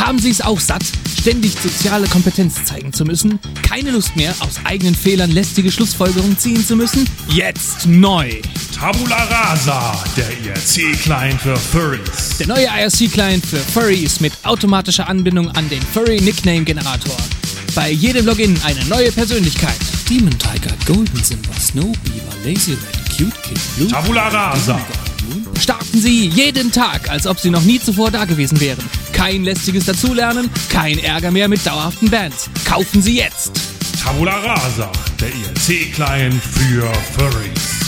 Haben Sie es auch satt, ständig soziale Kompetenz zeigen zu müssen? Keine Lust mehr, aus eigenen Fehlern lästige Schlussfolgerungen ziehen zu müssen? Jetzt neu! Tabula Rasa, der IRC-Client für Furries. Der neue IRC-Client für Furries mit automatischer Anbindung an den Furry-Nickname-Generator. Bei jedem Login eine neue Persönlichkeit. Demon Tiger, Golden Simba, Snow Beaver, Lazy Red, Cute Kid, Blue... Tabula Rasa. Starten Sie jeden Tag, als ob Sie noch nie zuvor da gewesen wären. Kein lästiges Dazulernen, kein Ärger mehr mit dauerhaften Bans. Kaufen Sie jetzt! Tabula Rasa, der IRC-Client für Furries.